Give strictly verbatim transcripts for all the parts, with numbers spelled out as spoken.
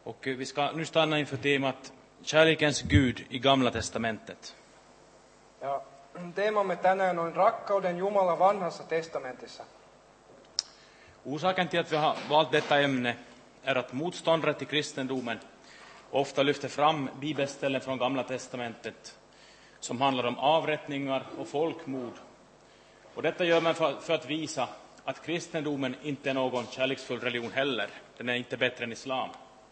Och vi ska nu stanna inför temat kärlekens Gud i Gamla testamentet. Ja teemamme tänään on rakkauden Jumala vanhassa testamentissa. Orsaken till att vi har valt detta ämne är att motståndare till kristendomen ofta lyfter fram bibelställen från Gamla testamentet som handlar om avrättningar och folkmord. Och detta gör man för, för att visa att kristendomen inte är någon kärleksfull religion heller. Den är inte bättre än islam.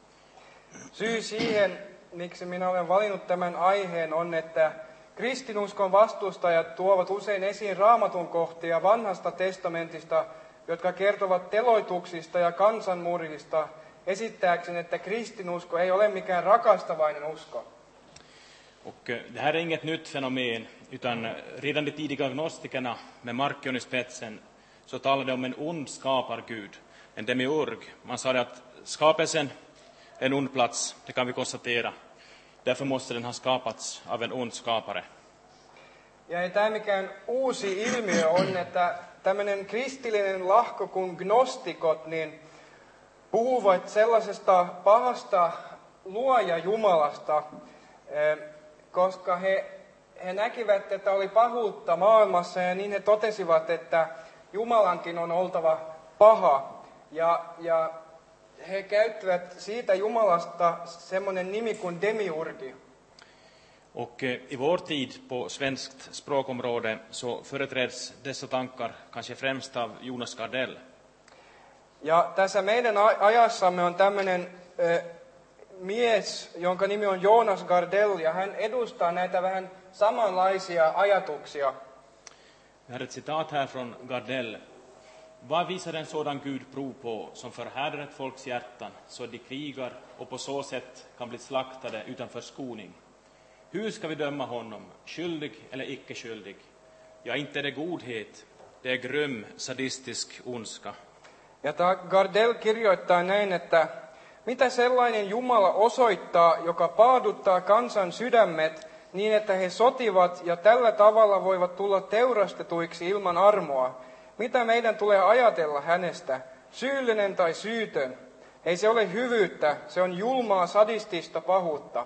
Syy siihen, miksi minä olen valinnut tämän aiheen, on, että kristinuskon vastustajat tuovat usein esiin Raamatun kohtia vanhasta testamentista, jotka kertovat teloituksista ja kansanmurhista, esittääkseen, että kristinusko ei ole mikään rakastavainen usko. Och det här är inget nytt fenomen, utan redan de tidiga gnostikerna med Markion i spetsen så talade om en ond skapargud, en demiurg. Man sa att skapelsen är en ond plats, det kan vi konstatera. Därför måste den ha skapats av en ond skapare. Ja ei tämä mikään uusi ilmiö on, että tämmöinen kristillinen lahko kuin gnostikot niin puhuvat sellaisesta pahasta luoja Jumalasta, koska he, he näkivät, että oli pahuutta maailmassa ja niin he totesivat, että Jumalankin on oltava paha. Ja, ja he käyttivät siitä Jumalasta semmoinen nimi kuin demiurgi. Och i vår tid på svenskt språkområde så företräds dessa tankar kanske främst av Jonas Gardell. Ja tässä meidän ajassamme on tämmöinen äh, mies, jonka nimi on Jonas Gardell, ja hän edustaa näitä vähän samanlaisia ajatuksia. Vi har ett citat här från Gardell. Vad visar en sådan Gud prov på som förhärdar ett folks hjärtan så de krigar och på så sätt kan bli slaktade utan förskoning? Hur ska vi döma honom, skyldig eller icke skyldig? Ja, inte är det godhet, det är grym, sadistisk ondska. Ja tämä Gardell kirjoittaa näin, että mitä sellainen Jumala osoittaa, joka paaduttaa kansan sydämet niin, että he sotivat ja tällä tavalla voivat tulla teurastetuiksi ilman armoa? Mitä meidän tulee ajatella hänestä, syyllinen tai syytön? Ei se ole hyvyyttä, se on julmaa sadistista pahuutta.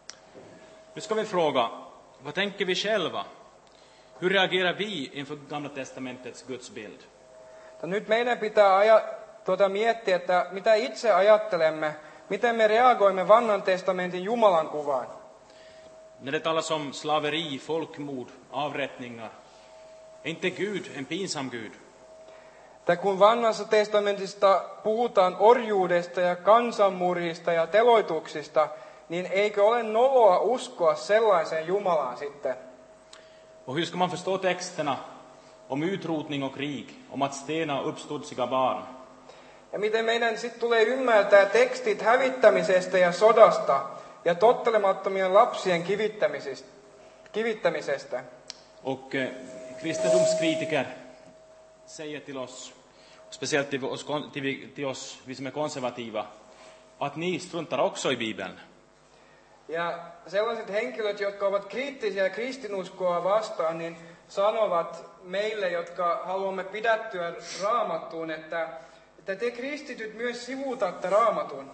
Nu ska vi fråga, vad tänker vi själva? Hur reagerar vi inför Gamla testamentets gudsbild? Nyt meidän pitää aja, tuota, miettiä, että mitä itse ajattelemme, miten me reagoimme vanhan testamentin Jumalan kuvaan. När det talas om slaveri, folkmord, avrättningar, är inte Gud en pinsam Gud? Tai kun vanhassa testamentista puhutaan orjuudesta ja kansanmurhista ja teloituksista, niin eikö ole noloa uskoa sellaiseen Jumalaan sitten? Och hur ska man förstå texterna om utrotning och krig, om att stena uppstodsiga barn? Ja miten meidän sitten tulee ymmärtää tekstit hävittämisestä ja sodasta ja tottelemattomien lapsien kivittämisestä? Och eh, kristendomskritiker säger till oss, speciellt till oss, till, till oss vi som är konservativa, att ni struntar också i Bibeln. Ja sellaiset henkilöt, jotka ovat kriittisiä kristinuskoa vastaan, niin sanovat meille, jotka haluamme pidättyä Raamattuun, että, että te kristityt myös sivuutatte Raamatun.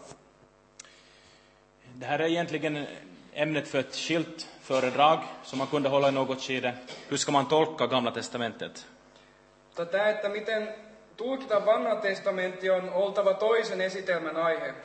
Det här är egentligen ämnet för ett skilt föredrag som man kunde hålla i något skede. Hur ska man tolka Gamla testamentet? Tämä, että miten tulkita vanha testamentti, on oltava toisen esitelmän aihe.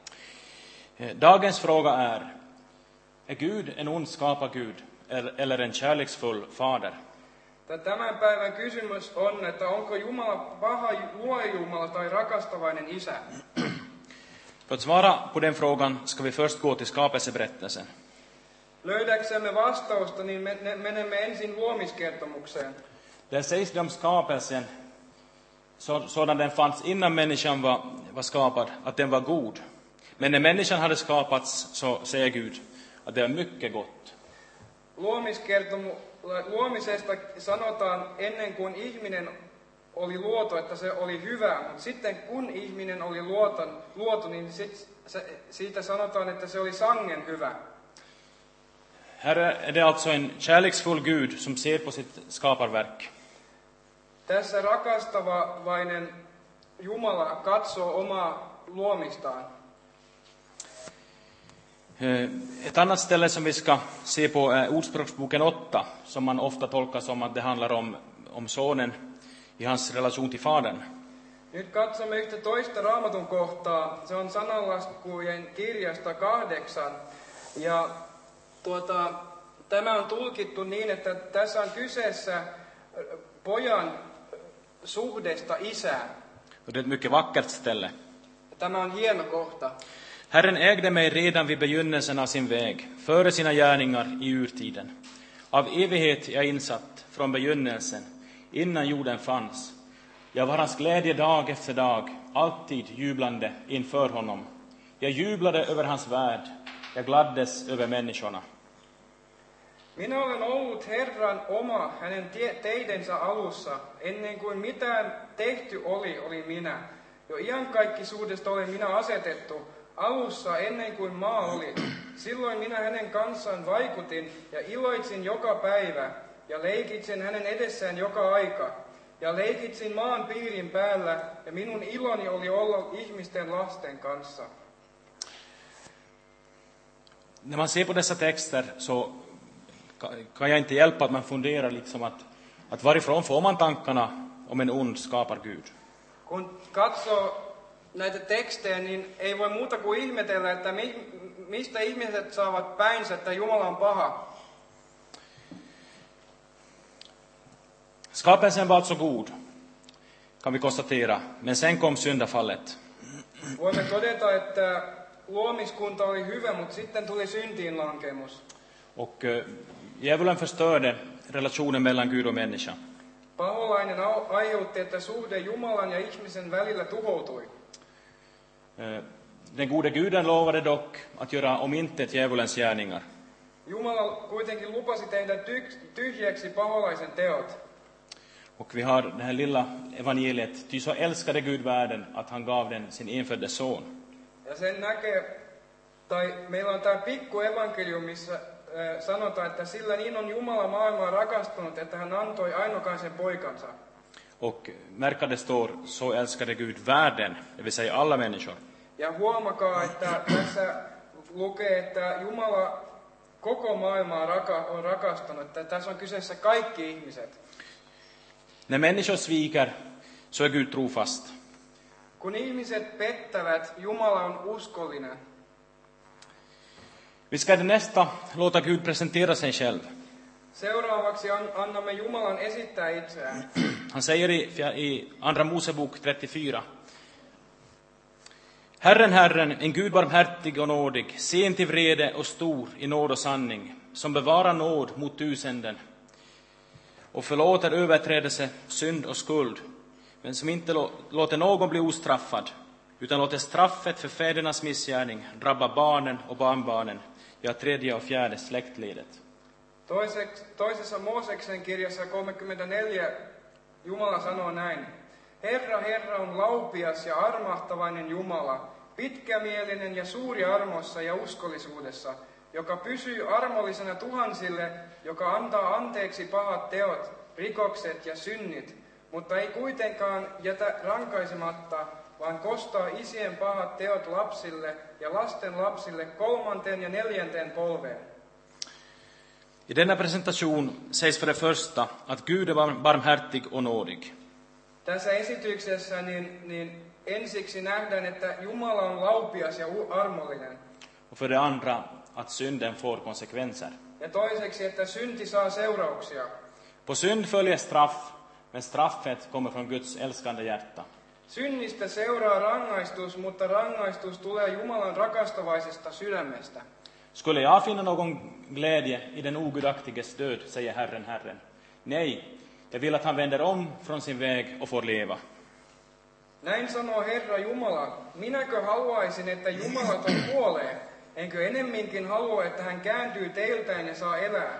Dagens fråga är, är Gud en ond skapargud eller en kärleksfull fader? Tämän päivän kysymys on, että onko Jumala paha luoja Jumala tai rakastavainen isä? För att svara på den frågan ska vi först gå till skapelseberättelsen. Löydäksemme vastausta, niin me, menemme ensin luomiskertomukseen. Där sägs det om skapelsen, så, sådan den fanns innan människan var, var skapad, att den var god. Men när människan hade skapats så säger Gud att det är mycket gott. Luomiskertomu, luomisesta sanotaan ennen kuin ihminen oli luotu, että se oli hyvä, mutta sitten kun ihminen oli luoton, luotu, niin sit, se, siitä sanotaan, että se oli sangen hyvä. Här är det alltså en kärleksfull Gud som ser på sitt skaparverk. Tässä rakastavainen Jumala katsoo omaa luomistaan. Ett annat ställe som vi ska se på är Ordspråksboken åtta, som man ofta tolkar som att det handlar om, om sonen i hans relation till fadern. Nyt katsomme yhtä toista Raamatun kohtaa. Se on sananlaskujen kirjasta kahdeksan. Ja tuota, tämä on tulkittu niin, että tässä on kyseessä pojan suhdesta isään. Och det är ett mycket vackert ställe. Tämä on hieno kohta. Herren ägde mig redan vid begynnelsen av sin väg, före sina gärningar i urtiden. Av evighet jag insatt från begynnelsen, innan jorden fanns. Jag var hans glädje dag efter dag, alltid jublande inför honom. Jag jublade över hans värld, jag gladdes över människorna. Minä olen ollut Herran oma hänen teidensä alussa, ennen kuin mitään tehty oli, oli minä. Jo iankaikkisuudesta olen minä asetettu, alussa ennen kuin maa oli. Silloin minä hänen kanssaan vaikutin ja iloitsin joka päivä ja leikitsin hänen edessään joka aika. Ja leikitsin maan piirin päällä ja minun iloni oli olla ihmisten lasten kanssa. När man ser på dessa texter så kan jag inte hjälpa att man funderar liksom att, att varifrån får man tankarna om en ond skapar Gud. Kun katsoo näitä tekstejä, niin ei voi muuta kuin ihmetellä, että mi, mistä ihmiset saavat päinsä, että Jumala on paha. Skapelsen var alltså god, kan vi konstatera, men sen kom syndafallet. Voimme todeta, että luomiskunta oli hyvä, mutta sitten tuli syntiinlankemus. Och uh, djävulen förstörde relationen mellan Gud och människa. Paholainen aiheutti, että suhde Jumalan ja ihmisen välillä tuhoutui. Uh, den gode Guden lovade dock att göra omintet djävulens gärningar. Jumala kuitenkin lupasi tehdä tyhjäksi paholaisen teot. Och vi har det här lilla evangeliet, ty så älskade Gud världen att han gav den sin enfödde son. Ja sen näkee, tai meillä on tämä pikku evankelium, missä äh, sanotaan, että sillä niin on Jumala maailmaa rakastunut, että hän antoi ainokaisen poikansa. Och märka det står, så älskade Gud världen, det vill säga alla människor. Ja huomakaa, että tässä lukee, että Jumala koko maailmaa raka, on rakastanut, että tässä on kyseessä kaikki ihmiset. När människor sviker, så är Gud trofast. Kun ihmiset pettävät, Jumala on uskollinen. Vi ska i det nästa låta Gud presentera sig själv. Seuraavaksi annamme Jumalan esittää itseään. Han säger i, i Andra Mosebok trettiofyra. Herren, Herren, en Gud barmhärtig och nådig, sen till vrede och stor i nåd och sanning, som bevarar nåd mot tusenden och förlåter överträdelse, synd och skuld, men som inte låter någon bli ostraffad, utan låter straffet för fädernas missgärning drabba barnen och barnbarnen, ja tredje och fjärde släktledet. Toisessa Mooseksen kirjassa kolmekymmentäneljä Jumala sanoo näin. Herra, Herra on laupias ja armahtavainen Jumala, pitkämielinen ja suuri armossa ja uskollisuudessa, joka pysyy armollisena tuhansille, joka antaa anteeksi pahat teot, rikokset ja synnit, mutta ei kuitenkaan jätä rankaisematta, vaan kostaa isien pahat teot lapsille ja lasten lapsille kolmanteen ja neljänteen polveen. I denna presentation sägs för det första att Gud är barmhärtig och nådig. Tässä esityksessä niin, niin ensiksi nähdään, että Jumala on laupias ja armollinen. Och för det andra att synden får konsekvenser. Ja toiseksi, että synti saa seurauksia. På synd följer straff, men straffet kommer från Guds älskande hjärta. Synnistä seuraa rangaistus, mutta rangaistus tulee Jumalan rakastavaisesta sydämestä. Skulle jag finna någon glädje i den ogudaktiges död, säger Herren, Herren. Nej, jag vill att han vänder om från sin väg och får leva. Näin sanoo Herra Jumala, minäkö haluaisin, että Jumalaton kuolee, enkö enemminkin halua, että hän kääntyy teiltään ja saa elää.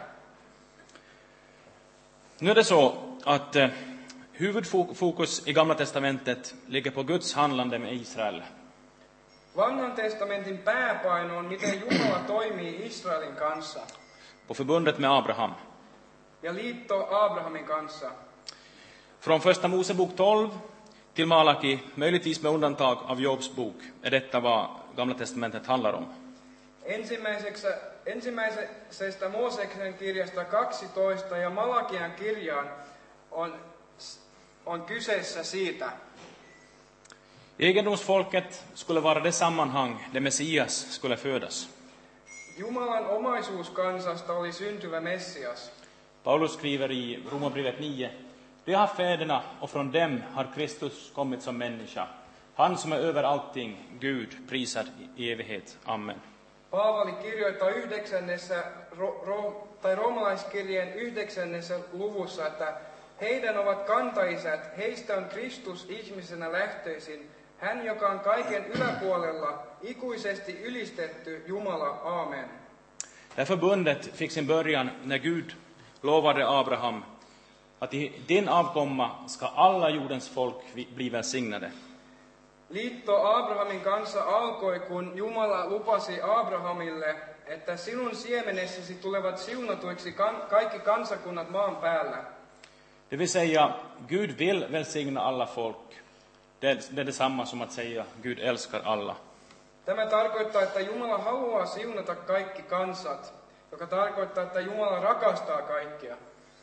Nu är det så att eh, huvudfokus i Gamla testamentet ligger på Guds handlande med Israel. Vanhan testamentin pääpaino on, miten Jumala toimii Israelin kanssa. På förbundet med Abraham. Ja liitto Abrahamin kanssa. Från första Mosebok tolv till Malaki, möjligtvis med undantag av Jobs bok, är detta vad Gamla testamentet handlar om. Ensimmäisestä, ensimmäisestä Mooseksen kirjasta kaksitoista ja Malakian kirjaan on, on kyseessä siitä. Egendomsfolket skulle vara det sammanhang där Messias skulle födas. Jumalan omaisuuskansasta oli syntyvä Messias. Paulus skriver i Romarbrevet nio: De har fäderna och från dem har Kristus kommit som människa. Han som är över allting, Gud, prisad i evighet. Amen. Paavali kirjoittaa yhdeksännessä, ro, ro, tai roomalaiskirjeen yhdeksännessä luvussa, että heidän ovat kantaisät, heistä on Kristus ihmisenä lähtöisin, hän joka on kaiken yläpuolella, ikuisesti ylistetty Jumala. Amen. Det här förbundet fick sin början när Gud lovade Abraham att i din avkomma ska alla jordens folk bli välsignade. Liitto Abrahamin kanssa alkoi, kun Jumala lupasi Abrahamille, että sinun siemenessesi tulevat siunatuiksi kan, kaikki kansakunnat maan päällä. Det vill säga, Gud vill välsigna alla folk. Det, det är detsamma som att säga, Gud älskar alla. Tämä tarkoittaa, että Jumala haluaa siunata kaikki kansat, joka tarkoittaa, että Jumala rakastaa kaikkia.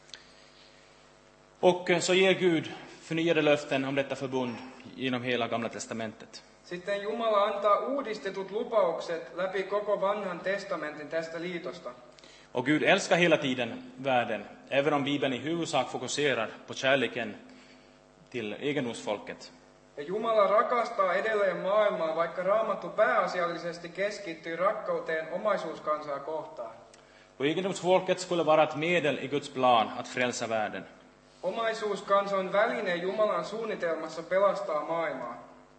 Och så ger Gud förnyade löften om detta förbund genom hela Gamla testamentet. Sitten Jumala antaa uudistetut lupaukset läpi koko vanhan testamentin tästä liitosta. Och Gud älskar hela tiden världen, även om Bibeln i huvudsak fokuserar på kärleken till egendomsfolket. Ja Jumala rakastaa edelleen maailmaa, vaikka Raamattu pääasiallisesti keskittyy rakkauteen omaisuuskansaa kohtaan. Och egendomsfolket skulle vara ett medel i Guds plan att frälsa världen. Omaisuuskansa on väline Jumalan suunnitelmassa pelastaa maailmaa.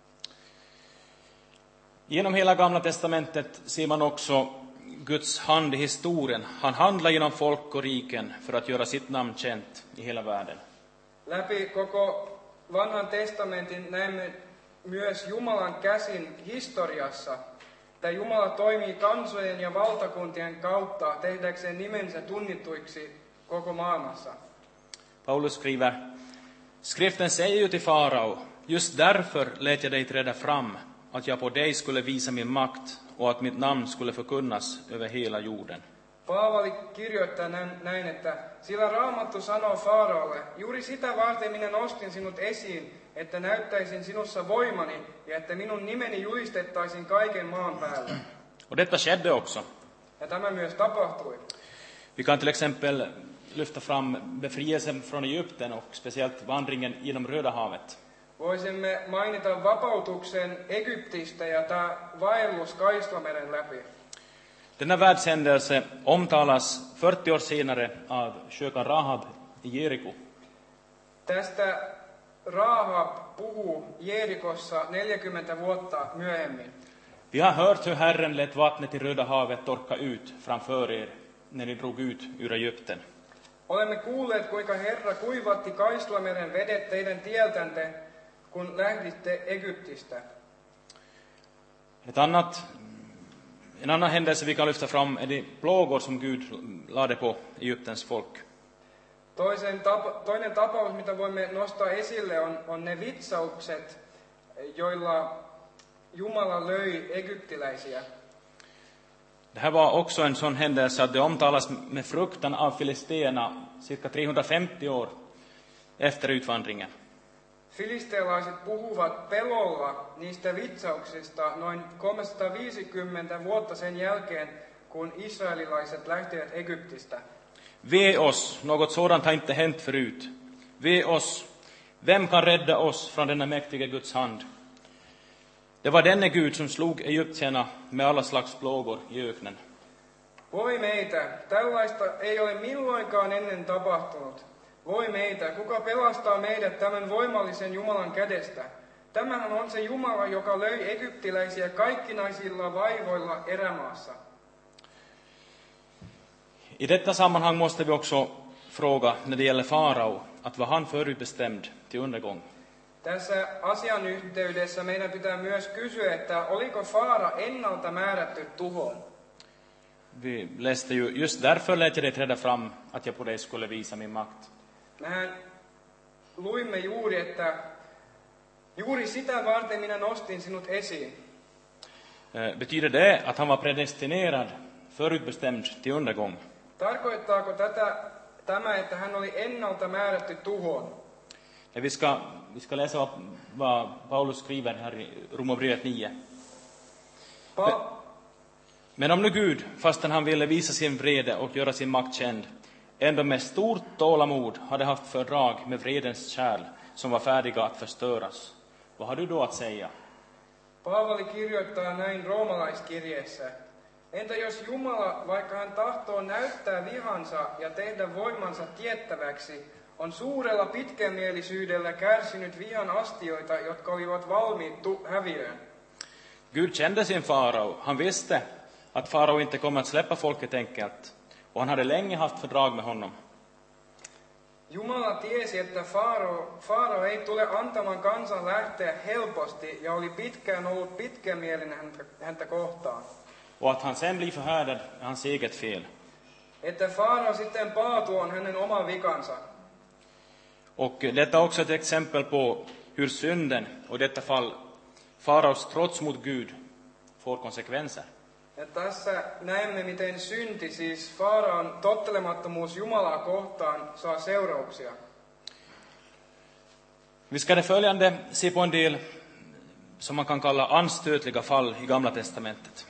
Genom hela Gamla testamentet ser man också Guds hand i historien. Han handlar genom folk och riken för att göra sitt namn känt i hela världen. Läpi koko vanhan testamentin näemme myös Jumalan käsin historiassa, että Jumala toimii kansojen ja valtakuntien kautta tehdäkseen nimensä tunnituiksi koko maailmassa. Paulus skriver: Skriften säger ju till farao, just därför lät jag dig träda fram, att jag på dig skulle visa min makt och att mitt namn skulle förkunnas över hela jorden. Paavali kirjoittaa näin, että sillä Raamattu sanoo Faaraolle, juuri sitä varten minä nostin sinut esiin, että näyttäisin sinussa voimani ja että minun nimeni julistettaisiin kaiken maan päällä. Och detta skedde också. Ja tämä myös tapahtui. Vi kan till exempel lyfta fram befrielsen från Egypten och speciellt vandringen genom Röda havet. Voisimme mainita vapautuksen Egyptistä ja tämä vaellus Kaislameren läpi. Denna världshändelse omtalas fyrtio år senare av kökan Rahab i Jeriko. Tästä Rahab puhuu Jerikossa neljäkymmentä vuotta myöhemmin. Vi har hört hur Herren lät vattnet i Röda havet torka ut framför er när ni drog ut ur Egypten. Olemme kuulleet, kuinka Herra kuivatti Kaislameren vedet teidän tieltänne, kun lähditte Egyptistä. Ett annat, en annan händelse vi kan lyfta fram är de plågor som Gud lade på Egyptens folk. Toisen tapa, toinen tapaus, mitä voimme nostaa esille, on, on ne vitsaukset, joilla Jumala löi egyptiläisiä. Det här var också en sån händelse att det omtalas med fruktan av filisterna cirka trehundrafemtio år efter utvandringen. Filistealaiset puhuvat pelolla niistä vitsauksista noin kolmesataaviisikymmentä vuotta sen jälkeen, kun israelilaiset lähtivät Egyptistä. Ve oss, något sådant har inte hänt förut. Ve oss, vem kan rädda oss från denna mäktiga Guds hand? Det var denne Gud som slog egyptierna med alla slags plågor i öknen. Voi meitä, tällaista ei ole milloinkaan ennen tapahtunut. Voi meitä, kuka pelastaa meidät tämän voimallisen Jumalan kädestä? Tämähän on se Jumala, joka löi egyptiläisiä kaikkinaisilla vaivoilla erämaassa. I detta sammanhang måste vi också fråga när det gäller farao att var han förutbestämd till undergång. Tässä asian yhteydessä meidän pitää myös kysyä, että oliko Faara ennalta määrätty tuhoon? Vi läste ju, just därför lät jag dig träda fram, att jag på dig skulle visa min makt. Mehän luimme juuri, että juuri sitä varten minä nostin sinut esiin. Eh, betyder det att han var predestinerad, förutbestämd till undergång? Tarkoittaako tätä, tämä, että hän oli ennalta määrätty tuhoon? Ja vi, ska, vi ska läsa vad, vad Paulus skriver här i Romarbrevet nio. Pa- Men om nu Gud, fastän han ville visa sin vrede och göra sin makt känd, ändå med stort tålamod hade haft fördrag med vredens kärl som var färdiga att förstöras, vad har du då att säga? Paavali kirjoittaa näin roomalaiskirjeessä. Entä jos Jumala, vaikka hän tahtoo näyttää vihansa ja tehdä voimansa tiettäväksi, on suurella pitkämielisyydellä kärsinyt vihan astioita, jotka olivat valmiit tu- häviöön? Gud kände sin farao. Han visste att farao inte kommer att släppa folket enkelt. Och han hade länge haft fördrag med honom. Jumala tiesi, että Faaro, Faaro ei tule antamaan kansan lähteä helposti ja oli pitkään ollut pitkämielinen häntä, häntä kohtaan. Och att han sen blir förhärdad är hans eget fel. Että Faaro sitten paatu on hänen oma vikansa. Och detta är också ett exempel på hur synden, och i detta fall faraos trots mot Gud, får konsekvenser. Ja tässä näemme, miten synti, siis Faaraon tottelemattomuus Jumalaa kohtaan, saa seurauksia. Vi ska det följande se på en del som man kan kalla anstötliga fall i Gamla testamentet.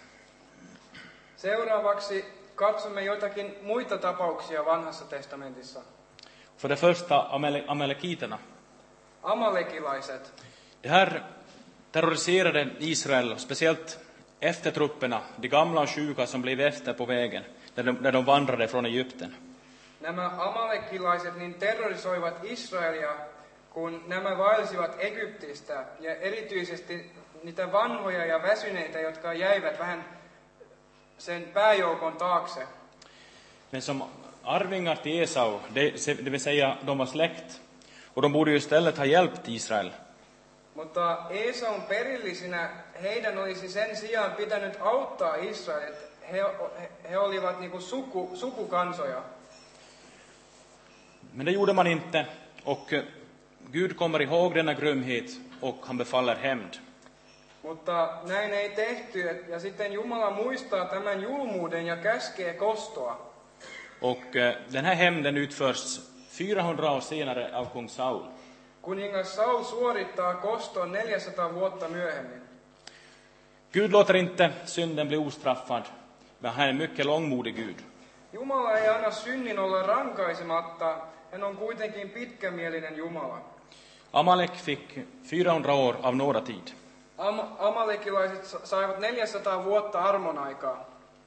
Seuraavaksi katsomme joitakin muita tapauksia Vanhassa testamentissa. För det första Amale- amalekiterna. Amalekilaiset. Det här terroriserade Israel, speciellt eftertrupperna, de gamla och sjuka som blev efter på vägen, när de, när de vandrade från Egypten. Nämä amalekilaiset niin terrorisoivat Israelia, kun nämä vaelsivat Egyptistä, ja erityisesti niitä vanhoja ja väsyneitä, jotka jäivät vähän sen pääjoukon taakse. Men som arvingar till Esau, det, det vill säga de var släkt, och de borde ju istället ha hjälpt Israel. Mutta Esaun perillisinä heidän olisi sen sijaan pitänyt auttaa Israelit. He, he, he olivat niinku suku, sukukansoja. Men det gjorde man inte, och Gud kommer ihåg denna grymhet och han befaller hämnd. Mutta näin ei tehty, ja sitten Jumala muistaa tämän julmuuden ja käskee kostoa. Och eh, den här hämnden utförs fyrahundra år senare av kung Saul. Kuningas Saul suorittaa koston neljäsataa vuotta myöhemmin. Gud låter inte synden bli ostraffad, men han är en mycket långmodig Gud. Jumala ei anna synnin olla rankaisematta, hän on kuitenkin pitkämielinen Jumala. Amalek fick fyrahundra år av nådatid. Am- amalekilaiset saivat neljäsataa vuotta armon aikaa.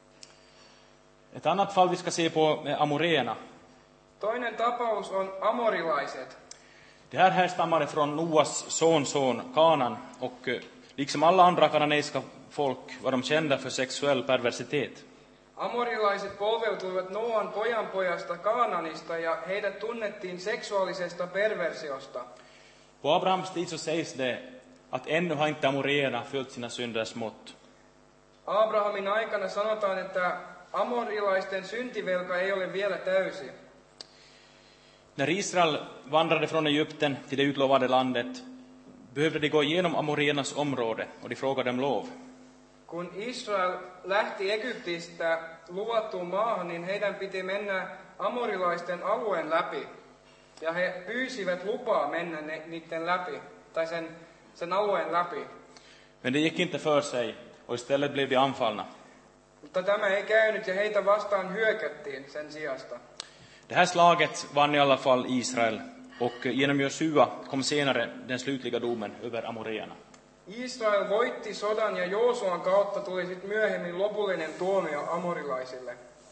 Ett annat fall vi ska se på är amoreerna. Toinen tapaus on amorilaiset. Det här härstammade från Noas sonson Kanan, och eh, liksom alla andra kananeiska folk var de kända för sexuell perversitet. Amorilaiset polveutuivat Noan pojanpojasta Kaananista, ja heidät tunnettiin seksuaalisesta perversiosta. På Abrahams tid så sägs det att ännu har inte amoreerna följt sina synders mått. Abrahamin aikana sanotaan, että amorilaisten syntivelka ei ole vielä täysi. När Israel vandrade från Egypten till det utlovade landet behövde de gå igenom amoreernas område, och de frågade om lov. Kun Israel lähti Egyptistä luvattuun maahan, niin heidän piti mennä amorilaisten alueen läpi. Ja he pyysivät lupaa mennä ne, niiden läpi, tai sen, sen alueen läpi. Men det gick inte för sig, och istället blev de anfallna. Mutta tämä ei käynyt, ja heitä vastaan hyökättiin sen sijasta. Det här slaget vann i alla fall Israel, och genom Josua kom senare den slutliga domen över amoreerna. Israel voitti sodan, ja Joosuan kautta tuli sitten myöhemmin lopullinen tuomio amorilaisille.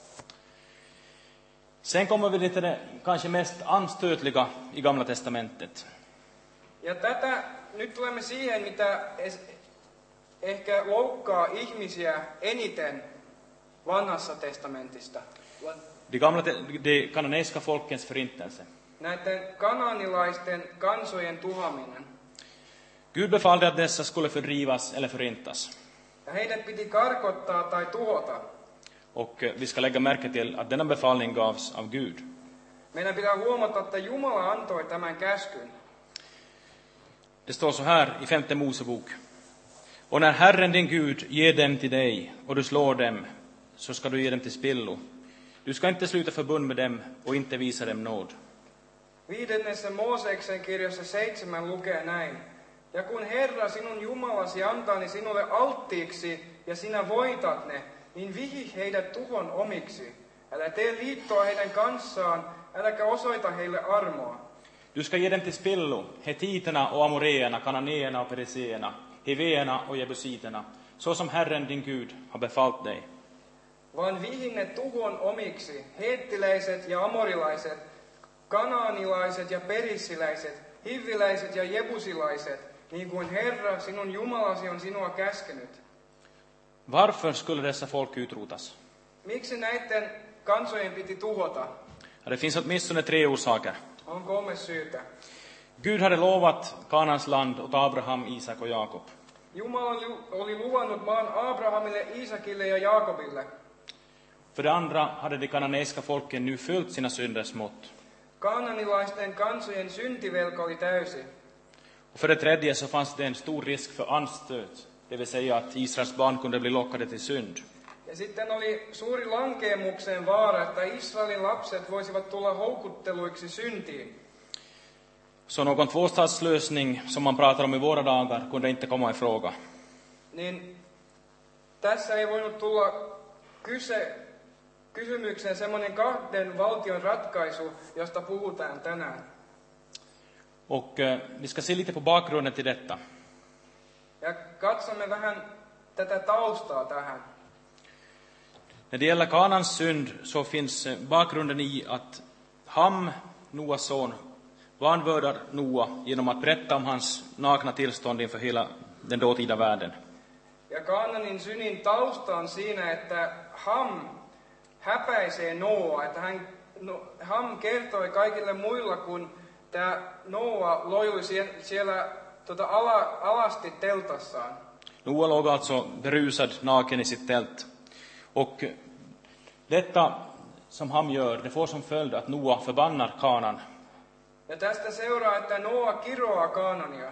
Sen kommer vi till det kanske mest anstötliga i Gamla testamentet. Ja tätä, nyt tulemme siihen, mitä es, ehkä loukkaa ihmisiä eniten Vanhassa testamentista. De, gamla, de kananeiska folkens förintelse. Näiden kanaanilaisten kansojen tuhaminen. Gud befallde att dessa skulle fördrivas eller förintas. Ja heidät piti karkottaa tai tuhota. Och vi ska lägga märke till att denna befallning gavs av Gud. Meidän pitää huomata, että Jumala antoi tämän käskyn. Det står så här i femte Mosebok. Och när Herren din Gud ger dem till dig och du slår dem, så ska du ge dem till spillo. Du ska inte sluta förbund med dem och inte visa dem nåd. Viidennessä Mooseksen kirjassa seitsemän lukee näin. Ja kun Herra sinun Jumalasi antaani sinulle alttiiksi ja sinä voitat ne, niin vihi heidät tuhon omiksi. Älä tee liittoa heidän kanssaan, äläkä osoita heille armoa. Du ska ge dem till spillo, hetiterna och amoreerna, kananéerna och periseerna, hiveerna och jebusiterna, så som Herren din Gud har befallt dig. Vaan vihi ne tuhon omiksi, heettiläiset ja amorilaiset, kanaanilaiset ja perissiläiset, hivviläiset ja jebusilaiset, niin kuin Herra sinun Jumalasi on sinua käskenyt. Varför skulle dessa folk utrotas? Miksi näiden kansojen piti tuhota? Ja, det finns åtminstone tre orsaker. On kolme syytä. Gud hade lovat Kanans land åt Abraham, Isak och Jakob. Jumala oli luvannut maan Abrahamille, Iisakille ja Jaakobille. För det andra hade de kananeiska folken nu följt sina synders mått. Kaananilaisten kansojen syntivelka oli täysi. Och för det tredje så fanns det en stor risk för anstöt, det vill säga att Israels barn kunde bli lockade till synd. Ja sitten oli suuri lankeemuksen vaara, että Israelin lapset voisivat tulla houkutteluiksi syntiin. Så någon tvåstatslösning som man pratar om i våra dagar kunde inte komma i fråga. Niin tässä ei voinut tulla kyse, kysymykseen semmoinen kahden valtion ratkaisu, josta puhutaan tänään. Och eh, vi ska se lite på bakgrunden till detta. Ja katsomme vähän tätä taustaa tähän. När det gäller Kanans synd så finns eh, bakgrunden i att Ham, Noas son, vanvördar Noa genom att berätta om hans nakna tillstånd inför hela den dåtida världen. Ja Kaananin synin tausta on siinä, että Ham häpäisee Noa, että hän, no, Ham kertoi kaikille muilla, kun tämä Noa loili siellä, siellä tota, ala, alasti teltassaan. Noa låg alltså berusad naken i sitt tält. Och detta som Ham gör, det får som följd att Noa förbannar Kanan. Ja tästä seuraa, että Noa kiroaa Kaanania.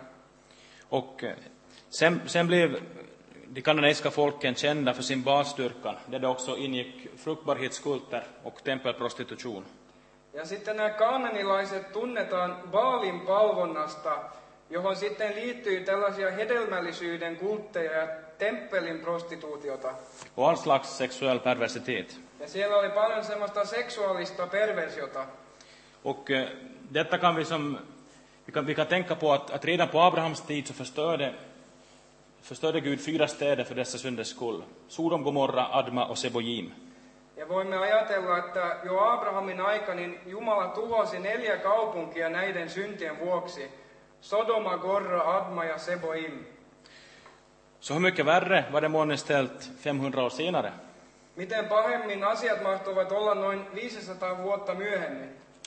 Och sen, sen blev de kananeiska folken kända för sin basstyrkan, där det också ingick fruktbarhetskulter och tempelprostitution. Ja sitten nämä kaananilaiset tunnetaan Baalin palvonnasta, johon sitten liittyy tällaisia hedelmällisyyden kultteja ja temppelin prostituutiota. Och all slags sexuell perversitet. Ja siellä oli paljon semmoista seksuaalista perversiota. Och eh, detta kan vi som vi kan, vi kan tänka på att, att redan på Abrahams tid så förstörde förstörde Gud fyra städer för dessa synders skull. Sodom, Gomorra, Adma och Sebojim. Ja voimme ajatella, että jo Abrahamin aika niin Jumala tuhosi neljä kaupunkia näiden syntien vuoksi. Sodoma, Gorra, Adma ja Seboim. Så hur mycket värre var det månne ställt femhundra år senare? Miten pahemmin asiat mahtuvat olla noin viisisataa vuotta myöhemmin?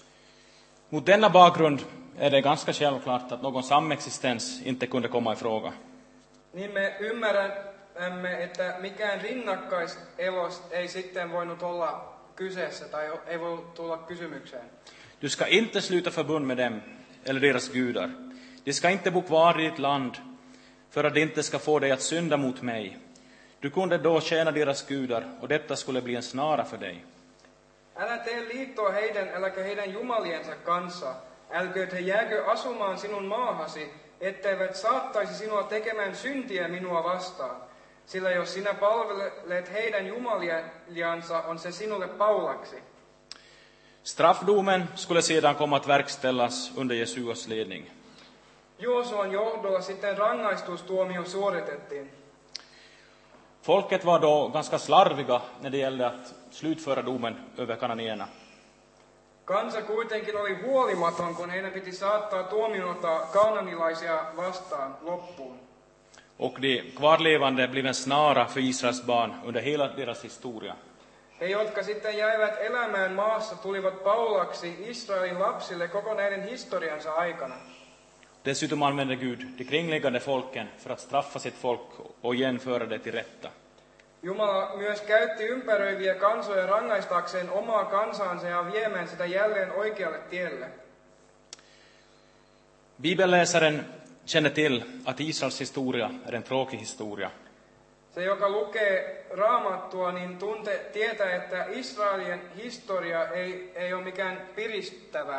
Mot denna bakgrund är det ganska självklart att någon samexistens inte kunde komma i fråga. Niin me ymmärrämme, että mikään rinnakkaiselos ei sitten voinut olla kyseessä tai ei voi tulla kysymykseen. Du ska inte sluta förbund med dem eller deras gudar. De ska inte bo kvar i ditt land för att de inte ska få dig att synda mot mig. Du kunde då tjäna deras gudar och detta skulle bli en snara för dig. Älä tee liittoa heidän, äläkä heidän jumaliensa kanssa. Älkööt he jääkö asumaan sinun maahasi, etteivät saattaisi sinua tekemään syntiä minua vastaan. Sillä jos sinä palvelet heidän jumaliansa, on se sinulle paulaksi. Straffdomen skulle sedan komma att verkställas under Jesuas ledning. Joosuan johdolla sitten rangaistustuomio suoritettiin. Folket var då ganska slarviga när det gällde att slutföra domen över kananéerna. Kansa kuitenkin oli huolimaton, kun heidän piti saattaa tuomiota kaananilaisia vastaan loppuun. Och de kvarlevande blev en snara för Israels barn under hela deras historia. He, jotka sitten jäivät elämään maassa, tulivat paulaksi Israelin lapsille koko näiden historiansa aikana. Dessutom använde Gud de kringliggande folken för att straffa sitt folk och jämföra det till rätta. Jumala myös käytti ympäröiviä kansoja rangaistakseen omaa kansaansa ja viemään sitä jälleen oikealle tielle. Bibelläsaren känner till att Israels historia är en tråkig historia. Se, joka lukee Raamattua, niin tunte, tietää, että Israelin historia ei, ei ole mikään piristävä.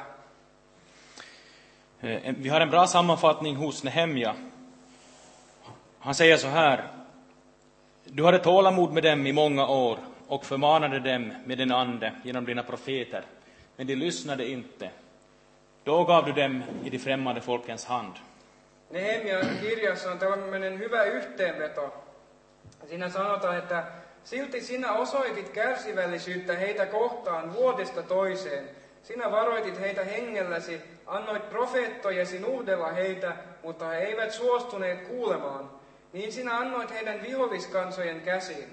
Vi har en bra sammanfattning hos Nehemja. Han säger så här: du hade tålamod med dem i många år och förmanade dem med din ande genom dina profeter, men de lyssnade inte. Då gav du dem i de främmande folkens hand. Nehemjan kirjassa on tällainen hyvä yhteenveto. Siinä sanotaan, että silti sinä osoitit kärsivällisyyttä heitä kohtaan vuodesta toiseen. Sinä varoitit heitä hengelläsi, annoit profeettojesi nuhdella heitä, mutta he eivät suostuneet kuulemaan. Niin sinä annoit heidän viholliskansojen käsiin.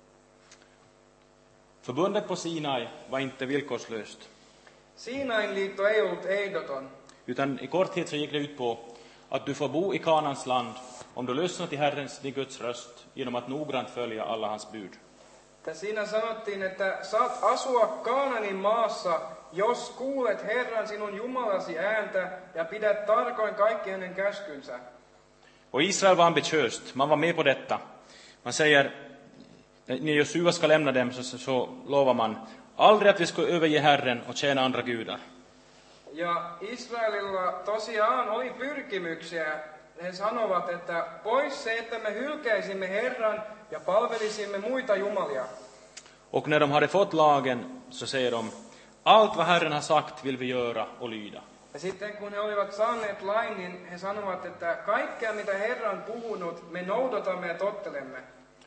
Förbundet på Sinai var inte villkorslöst. Sinain liitto ei ollut ehdoton. Utan i korthet så gick det ut på att du får bo i Kanans land om du lyssnar till Herrens, din Guds röst, genom att noggrant följa alla hans bud. Siinä sanottiin, että saat asua Kaananin maassa, jos kuulet Herran sinun Jumalasi ääntä ja pidät tarkoin kaikki hänen käskynsä. Och Israel var ambitiöst, man var med på detta. Man säger, när Josua ska lämna dem så, så, så lovar man aldrig att vi ska överge Herren och tjäna andra gudar. Ja Israelilla tosiaan oli pyrkimyksiä. He sanovat, että pois se, että me hylkäisimme Herran ja palvelisimme muita jumalia. Och när de hade fått lagen så säger de, allt vad Herren har sagt vill vi göra och lyda. Ja sitten kun he olivat saaneet lain, niin he sanovat, että kaikkea mitä Herra on puhunut, me noudatamme ja tottelemme.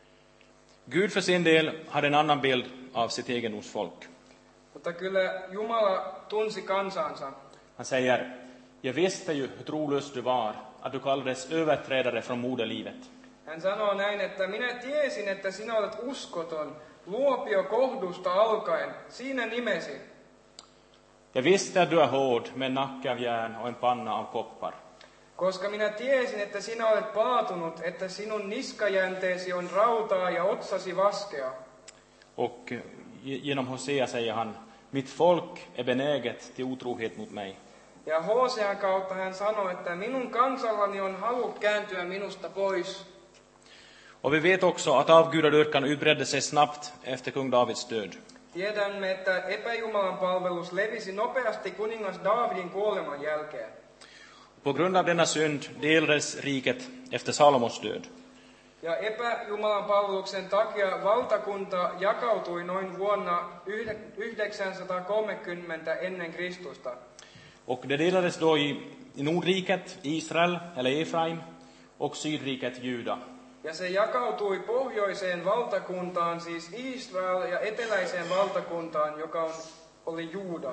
Gud för sin del hade en annan bild av sitt egendomsfolk. Mutta kyllä Jumala tunsi kansansa. Han säger, jag visste ju hur trolös du var, att du kallades överträdare från moderlivet. Hän sanoo näin, että minä tiesin, että sinä olet uskoton, luopio kohdusta alkaen, siinä nimesi. Jag visste att du är hård med en nacke av järn och en panna av koppar. Koska minä tiesin, että sinä olet paatunut, että sinun niskajänteesi on rautaa ja otsasi vaskea. Och genom Hosea säger han, mitt folk är benäget till otrohet mot mig. Ja Hosean kautta hän sanoi, että minun kansallani on halu kääntyä minusta pois. Och vi vet också att avgudadyrkan utbredde sig snabbt efter kung Davids död. Tiedämme, että epäjumalan palvelus levisi nopeasti kuningas Daavidin kuoleman jälkeen. På grund av denna synd delades riket efter Salomos död. Ja epäjumalan palveluksen takia valtakunta jakautui noin vuonna yhdeksänsataakolmekymmentä ennen Kristusta. Och det delades då i, i Nordriket, Israel eller Efraim, och Sydriket, Juda. Ja se jakautui pohjoiseen valtakuntaan, siis Israel, ja eteläiseen valtakuntaan, joka on, oli Juda.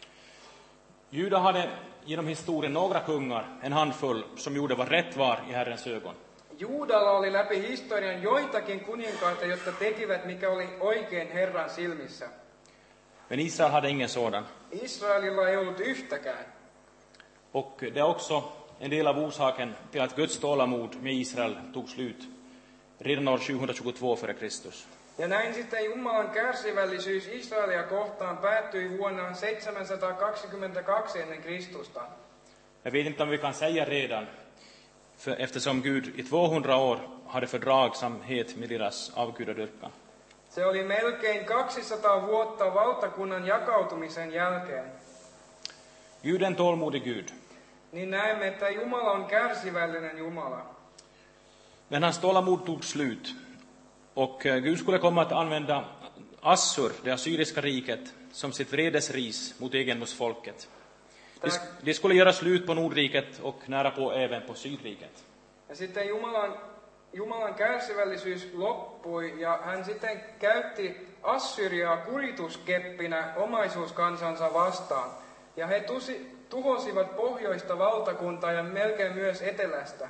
Juda hade genom historien några kungar, en handfull, som gjorde vad rätt var i Herrens ögon. Juudalla oli läpi historian joitakin kuninkaita, jotka tekivät mikä oli oikein Herran silmissä. Men Israel hade ingen sådan. Israelilla ei ollut yhtäkään. Och det är också en del av orsaken till att Guds tålamod med Israel tog slut redan år sjuhundratjugotvå före Kristus. Ja näin sitten Jumalan kärsivällisyys Israelia kohtaan päättyi vuonna seitsemänsataakaksikymmentäkaksi ennen Kristusta. Jag vet inte om vi kan säga redan, för eftersom Gud i tvåhundra år hade fördragsamhet med deras avgudadyrkan. Se oli melkein kaksisataa vuotta valtakunnan jakautumisen jälkeen. Gud är en tålmodig Gud. Niin näemme, että Jumala on kärsivällinen Jumala. Men hans tålamod tog slut. Och Gud skulle komma att använda Assur, det assyriska riket, som sitt vredesris mot egendomsfolket. De, de skulle göra slut på Nordriket och nära på även på Sydriket. Ja sitten Jumalan, Jumalan kärsivällisyys loppui ja hän sitten käytti Assyriaa kurituskeppinä omaisuuskansansa vastaan. Ja he tusi, tuhosivat pohjoista valtakuntaa ja melkein myös etelästä.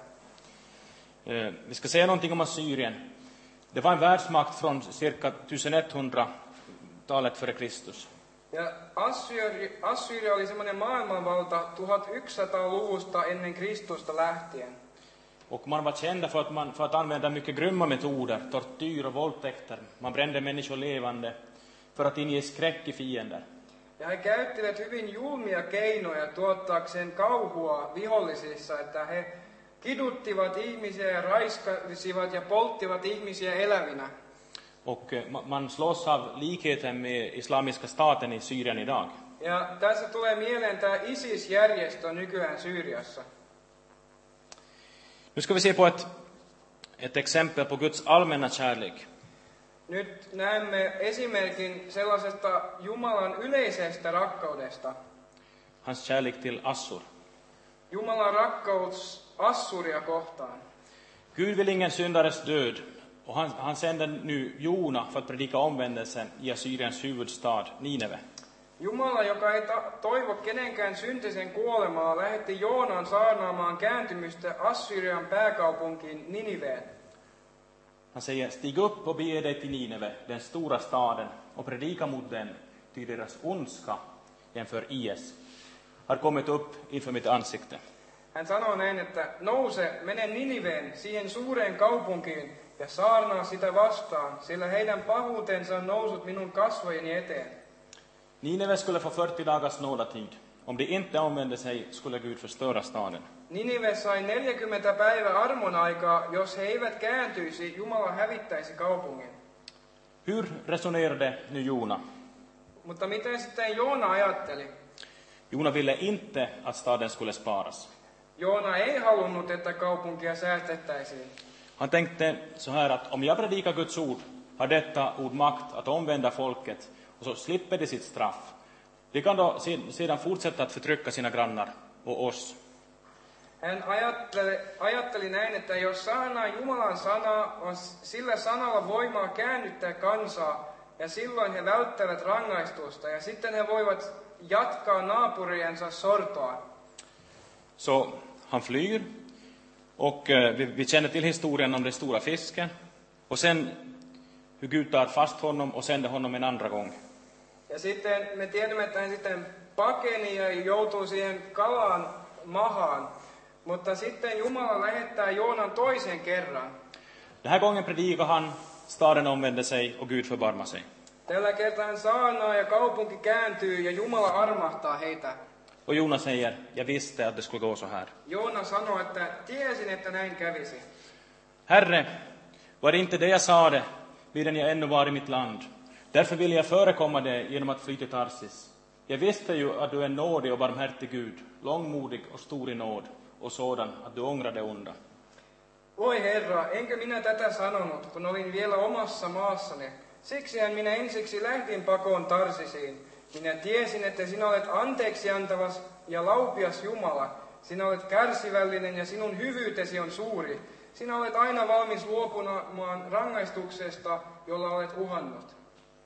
Eh, vi ska säga någonting om Assyrien. Det var en världsmakt från cirka tusenetthundra-talet före Kristus. Ja Assyri, Assyria oli semmoinen maailmanvalta tuhatyhdeksänsataaluvusta ennen Kristusta lähtien. Och man var kända för att, man, för att använda mycket grymma metoder, tortyr och våldtäkter. Man brände människor levande för att inge skräck i fiender. Ja he käyttivät hyvin julmia keinoja tuottaakseen kauhua vihollisissa, että he kiduttivat ihmisiä ja raiskasivat ja polttivat ihmisiä elävinä. Och eh, ma- man slås av likheten med Islamiska staten i Syrien idag. Ja tässä tulee mieleen tämä ISIS-järjestö nykyään Syyriassa. Nu ska vi se på ett, ett exempel på Guds allmänna kärlek. Nyt näemme esimerkin sellaisesta Jumalan yleisestä rakkaudesta. Hans kärlek till Assur. Jumalan rakkaus Assuria kohtaan. Gud vill ingen syndares död. Och han, han sänder nu Jona för att predika omvändelsen i Assyriens huvudstad Nineve. Jumala, joka ei ta- toivo kenenkään syntisen kuolemaa, lähetti Joonan saarnaamaan kääntymystä Assyrian pääkaupunkiin Niniveen. Han säger, stig upp och bege dig till Nineve, den stora staden, och predika mot den, ty deras ondska jämför I S har kommit upp inför mitt ansikte. Hän sanoo näin, että nouse, mene Niniveen, siihen suureen kaupunkiin, ja saarnaa sitä vastaan, sillä heidän pahuutensa on noussut minun kasvojeni eteen. Nineve skulle få fyrtio dagars nådatid. Om de inte omvände sig skulle Gud förstöra staden. Ninive sai neljäkymmentä päivää armon aikaa, jos he eivät kääntyisi, Jumala hävittäisi kaupungin. Hur resonerade nu Jona? Mutta miten sitten Joona ajatteli? Jona ville inte att staden skulle sparas. Joona ei halunnut, että kaupunkia säästettäisiin. Han tänkte så här att om jag predikar Guds ord har detta ord makt att omvända folket och så slipper de sitt straff. De kan då sedan fortsätta att förtrycka sina grannar och oss. Hän ajatteli, ajatteli näin, että jos saarnaa Jumalan sanaa, on sillä sanalla voimaa käännyttää kansaa, ja silloin he välttävät rangaistusta, ja sitten he voivat jatkaa naapuriensa sortoa. Så han flyr, och eh, vi, vi känner till historien om den stora fisken, och sen hur Gud tar fast honom och sänder honom en andra gång. Ja sitten me tiedämme, että hän sitten pakeni ja joutuu siihen kalan mahaan. Mutta sitten Jumala lähettää Joonan toisen kerran. Den här gången predikar han, staden omvänder sig och Gud förbarmar sig. Tällä kertaa hän saarnaa ja kaupunki kääntyy ja Jumala armahtaa heitä. Och Jona säger, jag visste att det skulle gå så här. Joona sanoo, että tiesin, että näin kävisi. Herre, var det inte det jag sade, medan jag ännu var i mitt land? Därför vill jag förekomma dig genom att fly till Tarsis. Jag visste ju att du är en nådig och barmhärtig Gud, långmodig och stor i nåd, och sådan att du ångrar det onda. Voi Herra, enkä minä tätä sanonut, kun olin vielä omassa maassani. Siksihän minä ensiksi lähdin pakoon Tarsisiin. Minä tiesin, että sinä olet anteeksi antavas ja laupias Jumala. Sinä olet kärsivällinen ja sinun hyvyytesi on suuri. Sinä olet aina valmis luopumaan rangaistuksesta, jolla olet uhannut.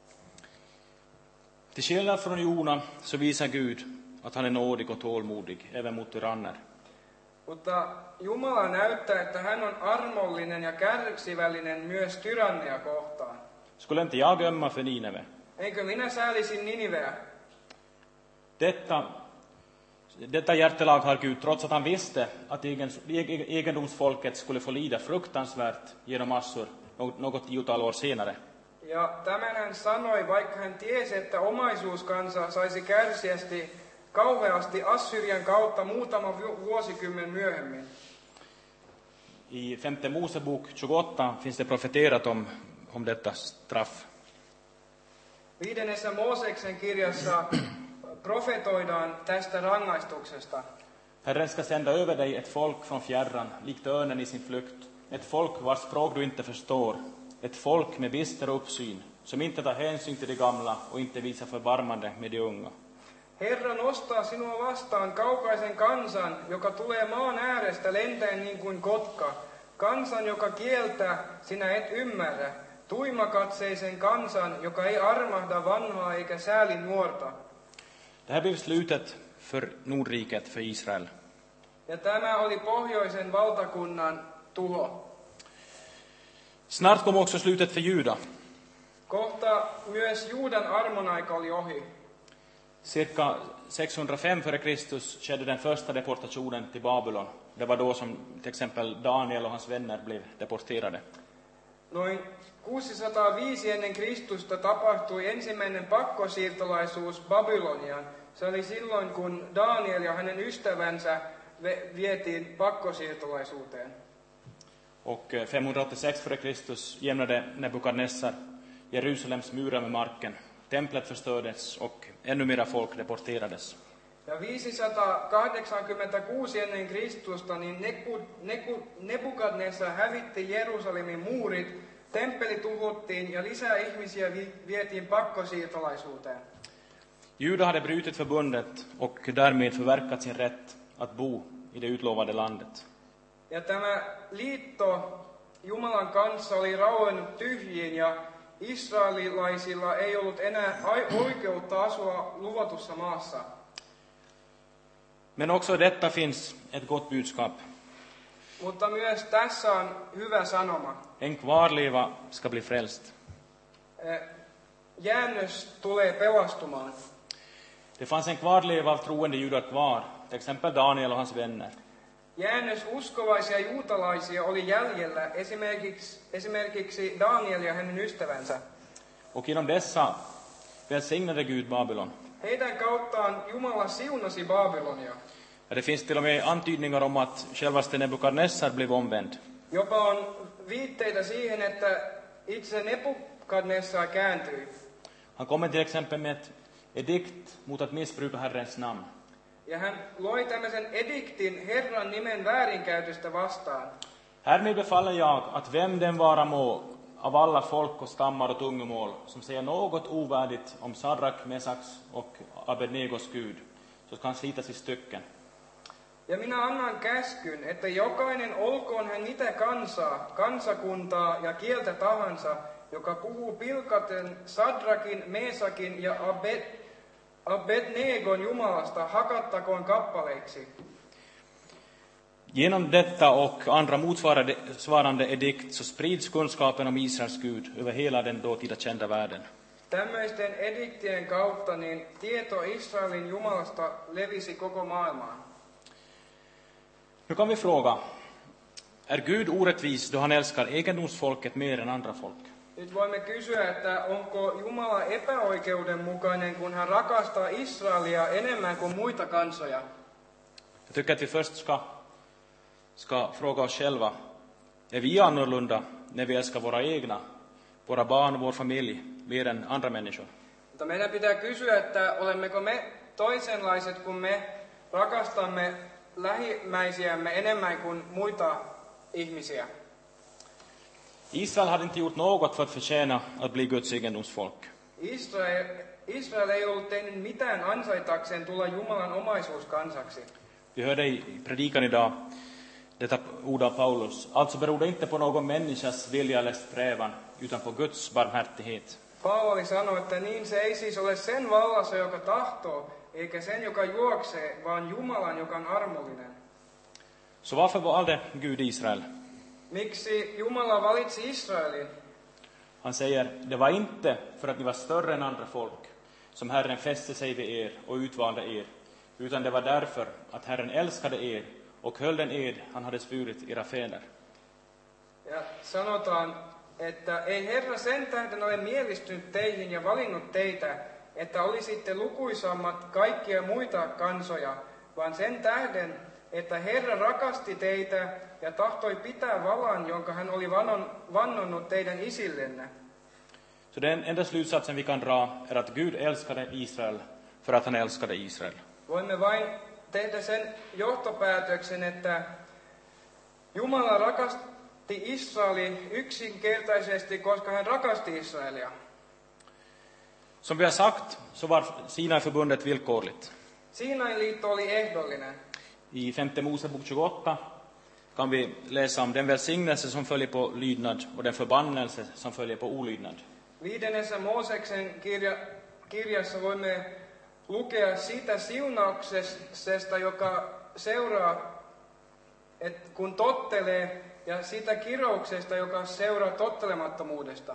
Till skillnad från Jona så visar Gud att han är nådig och tålmodig, även mot tyranner. Mutta Jumala näyttää, että hän on armollinen ja kärsivällinen myös tyrannia kohtaan. Skulle inte jag gömma för Nineve? Eikö minä säälisin Niniveä? Detta, detta hjärtelag har Gud, trots att han visste att egendomsfolket skulle få lida fruktansvärt genom Assur något tiotal år senare. Ja tämän hän sanoi, vaikka hän tiesi, että omaisuuskansa saisi kärsiästi kauheasti Assyrian kautta muutama vuosikymmen myöhemmin. I femte Mosebok tjugoåtta finns det profeterat om, om detta straff. Viidennessä Mooseksen kirjassa profetoidaan tästä rangaistuksesta. Herren ska sända över dig ett folk från fjärran, likt örnen i sin flykt. Ett folk vars språk du inte förstår. Ett folk med bister uppsyn, som inte tar hänsyn till de gamla och inte visar förbarmande med de unga. Herra nostaa sinua vastaan kaukaisen kansan, joka tulee maan äärestä lentäen niin kuin kotka. Kansan, joka kieltää, sinä et ymmärrä. Tuimakatseisen kansan, joka ei armahda vanhaa eikä sääli nuorta. Det här blev slutet för Nordriket, för Israel. Ja tämä oli pohjoisen valtakunnan tuho. Snart kom också slutet för Juda. Kohta myös Juudan armonaika oli ohi. Cirka sexhundrafem före Kristus skedde den första deportationen till Babylon. Det var då som till exempel Daniel och hans vänner blev deporterade. Noin kuusisataaviisi ennen Kristusta tapahtui ensimmäinen pakkosiirtolaisuus Babyloniaan. Se oli silloin, kun Daniel ja hänen ystävänsä ve- vietiin pakkosiirtolaisuuteen. Och femhundraåttiosex före Kristus jämnade Nebukadnessar Jerusalems murar med marken. Templet förstördes och ännu mera folk deporterades. Ja viisisataakahdeksankymmentäkuusi ennen Kristusta niin Neku, Neku, Nebukadnessar hävitti Jerusalemin muurit, temppeli tuhottiin ja lisää ihmisiä vi, vietiin pakkosiirtolaisuuteen. Juda hade brutit förbundet och därmed förverkat sin rätt att bo i det utlovade landet. Ja tämä liitto Jumalan kanssa oli rauennut tyhjiin ja israelilaisilla ei ollut enää oikeutta asua luvatussa maassa. Men också i detta finns ett gott budskap. Mutta myös tässä on hyvä sanoma. En kvarleva ska bli frälst. Jäännös tulee pelastumaan. Det fanns en kvarleva av troende judar kvar, till exempel Daniel och hans vänner. Jäännös uskovaisia juutalaisia oli jäljellä, esimerkiksi, esimerkiksi Daniel ja hänen ystävänsä. Och genom dessa välsignade Gud Babylon. Heidän kauttaan Jumala siunasi Babylonia. Ja det finns till och med antydningar om att självaste Nebukadnessar blev omvänd. Jopa on viitteitä siihen, että itse Nebukadnessar kääntyi. Han kommer till exempel med ett edikt mot att missbruka Herrens namn. Ja hän loi tämmöisen ediktin Herran nimen väärinkäytöstä vastaan. Härmed befaller jag att vem den vara må av alla folk och stammar och tungomål som säger något ovärdigt om Sadrak, Mesaks och Abednegos Gud, så ska han slitas i stycken. Ja minä annan käskyn, että jokainen olkoon hän mitä kansaa, kansakuntaa ja kieltä tahansa, joka puhuu pilkaten Sadrakin, Mesakin ja Abed, Abednegon Jumalasta, hakattakoon kappaleiksi. Genom detta och andra motsvarande edikt så sprids kunskapen om Israels Gud över hela den dåtida kända världen. Tämmöisten ediktien kautta niin tieto Israelin Jumalasta levisi koko maailmaan. Nu kan vi fråga, är Gud orättvis då han älskar egendomsfolket mer än andra folk? Nyt voimme kysyä, että onko Jumala epäoikeudenmukainen, kun hän rakastaa Israelia enemmän kuin muita kansoja? Jag tycker att vi först ska, ska fråga oss själva, är vi annorlunda när vi älskar våra egna, våra barn, vår familj, mer än andra människor? Mutta meidän pitää kysyä, että olemmeko me toisenlaiset, kun me rakastamme lähimmäisiämme enemmän kuin muita ihmisiä. Israel hade inte gjort något för att förtjäna att bli Guds egendomsfolk. Israel, Israel ei ollut tehnyt mitään ansaitakseen tulla Jumalan omaisuuskansaksi. Vi hörde i predikan idag detta ord av Paulus. Alltså beror det inte på någon människas vilja eller strävan, utan på Guds barmhärtighet. Paavali sanoi, että niin se ei siis ole sen vallassa, joka tahtoo, eikä sen, joka juoksee, vaan Jumalan, joka on armollinen. Så varför valde Gud Israel? Miksi Jumala valitsi Israelin? Han säger, det var inte för att ni var större än andra folk som Herren fäste sig vid er och utvalde er, utan det var därför att Herren älskade er och höll den ed han hade svurit era fäder. Ja sanotaan, että ei Herra sen tähden ole mielistynyt teihin ja valinnut teitä, että olisitte lukuisammat kaikkia muita kansoja, vaan sen tähden, että Herra rakasti teitä ja tahtoi pitää valan, jonka hän oli vannon, vannonnut teidän isillenne. Så den enda slutsatsen vi kan dra är att Gud älskade Israel för att han älskade Israel. Voimme vain tehdä sen johtopäätöksen, että Jumala rakasti Israelin yksinkertaisesti, koska hän rakasti Israelia. Som vi har sagt så var Sinai-förbundet villkorligt. Siinain liitto oli ehdollinen. I femte Mosebok tjugoåtta kan vi läsa om den välsignelse som följer på lydnad och den förbannelse som följer på olydnad. Viidennessä Mooseksen kirja, kirjassa voimme lukea siitä siunauksesta, joka seuraa, että kun tottelee, ja siitä kirouksesta, joka seuraa tottelemattomuudesta.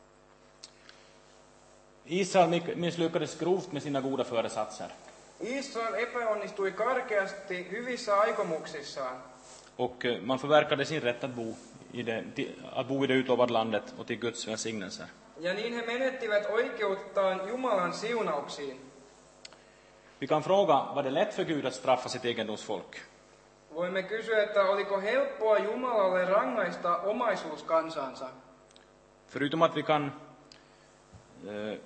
Israel misslyckades grovt med sina goda föresatser. Israel epäonnistui karkeasti hyvissä aikomuksissaan. Och man förverkade sin rätt att bo i det, att bo i det utlovade landet och till Guds välsignelser. Ja niin he menettivät oikeuttaan Jumalan siunauksiin. Vi kan fråga, var det lätt för Gud att straffa sitt egendomsfolk? Voimme kysyä, että oliko helppoa Jumalalle rangaista omaisuus kansansa? Förutom att vi kan eh,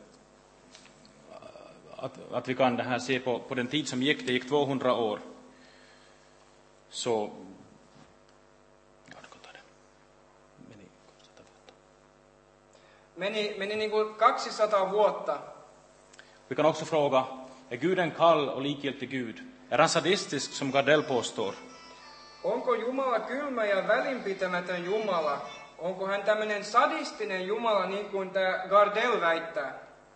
att, att vi kan det här se på, på den tid som gick, det gick tvåhundra år, så Meni, meni niin kuin kaksisataa vuotta. vi kan också fråga, är Gud en kall och likgiltig Gud? Är han sadistisk som Gardell påstår? Onko Jumala kylmä ja välinpitämätön Jumala? Onko hän tämmöinen sadistinen Jumala, niin kuin tämä Gardell väittää?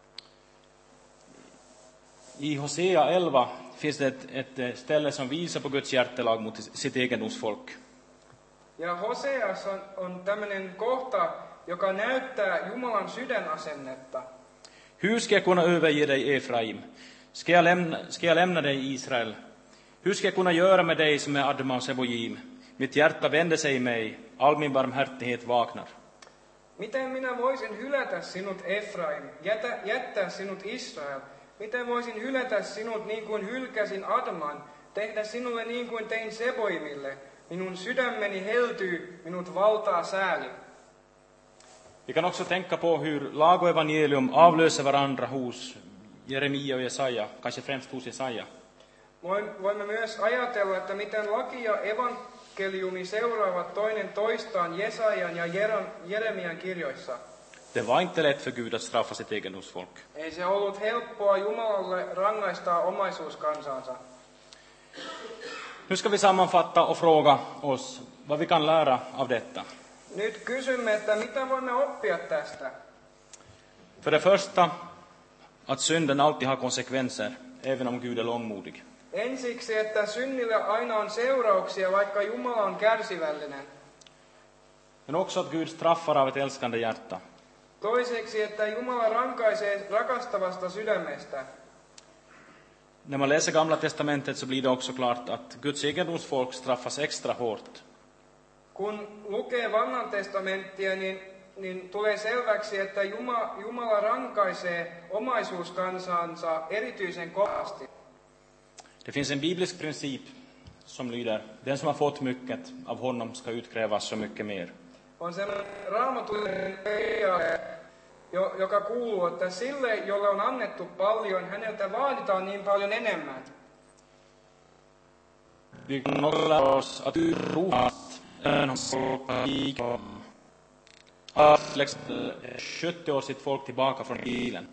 I Hosea elva finns det ett, ett ställe som visar på Guds hjärtelag mot sitt egendomsfolk. Ja Hoseassa on, on tämmöinen kohta, joka näyttää Jumalan sydänasennetta. Hur ska jag kunna överge dig, Efraim? Ska jag lämna, ska jag lämna dig, Israel? Hur ska jag kunna göra med dig som är Adma och Sebojim? Mitt hjärta vänder sig i mig, all min barmhärtighet vaknar. Miten minä voisin hylätä sinut, Efraim, jätä, jättää sinut, Israel? Miten voisin hylätä sinut niin kuin hylkäsin Adman, tehdä sinulle niin kuin tein Seboimille? Minun sydämeni heltyy, minut valtaa sääli. Vi kan också tänka på hur lag och evangelium avlöser varandra hos Jeremia och Jesaja, kanske främst hos Jesaja. Voimme myös ajatella, että miten laki ja evankeliumi seuraavat toinen toistaan Jesajan ja Jeremian kirjoissa. Det var inte lätt för Gud att straffa sitt egendomsfolk. Ei se ollut helppoa Jumalalle rangaistaa omaisuuskansansa. Nu ska vi sammanfatta och fråga oss vad vi kan lära av detta. Nyt kysymme, että mitä voimme oppia tästä. För det första, att synden alltid har konsekvenser, även om Gud är långmodig. Ensiksi, että synnillä aina on seurauksia, vaikka Jumala on kärsivällinen. Men också att Gud straffar av ett älskande hjärta. Toiseksi, että Jumala rankaisee rakastavasta sydämestä. När man läser Gamla testamentet så blir det också klart att Guds egendomsfolk straffas extra hårt. Kun lukee Vanhan testamenttia, niin, niin tulee selväksi, että Jumala, Jumala rankaisee omaisuuskansansa erityisen kovasti. Det finns en biblisk princip som lyder: den som har fått mycket, av honom ska utkrävas så mycket mer. On sellainen raamatullinen periaate, joka kuuluu, että sille, jolle on annettu paljon, häneltä vaaditaan niin paljon enemmän. Vi kan också lära oss att utropat även om folk gick har till exempel sjuttio år sitt folk tillbaka från bilen.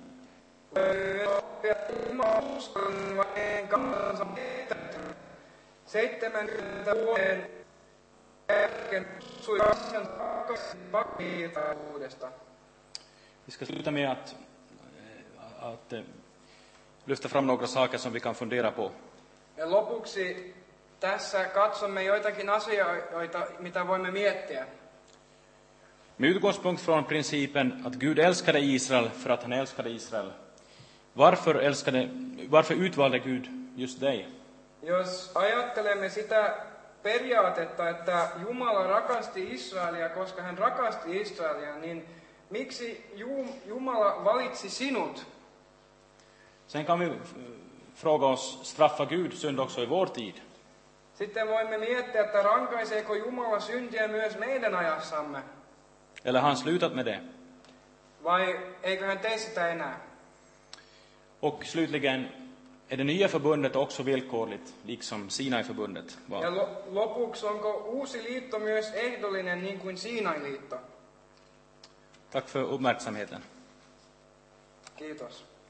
seitsemänkymmentä vuoden jälkeen sui kansan pakkiitavuudesta. Vi ska sluta med att, att lyfta fram några saker som vi kan fundera på. Ja lopuksi tässä katsomme joitakin asioita, mitä voimme miettiä. Med utgångspunkt från principen att Gud älskade Israel för att han älskade Israel. Varför, älskade, varför utvalde Gud just dig? Jos ajattelemme sitä periaatetta, että Jumala rakasti Israelia, koska hän rakasti Israelia, niin miksi Jumala valitsi sinut? Sen kan vi fråga oss, straffar Gud synd också i vår tid? Sitten voimme miettiä, että rankaiseeko Jumala syntiä myös meidän ajassamme? Eller har han slutat med det? Vai eikö hän tee sitä enää? Och slutligen, är det nya förbundet också villkorligt, liksom Sinai-förbundet var? Ja lopuksi, onko uusi liitto myös ehdollinen niin kuin Sinai-liitto? Tack för uppmärksamheten. Kiitos.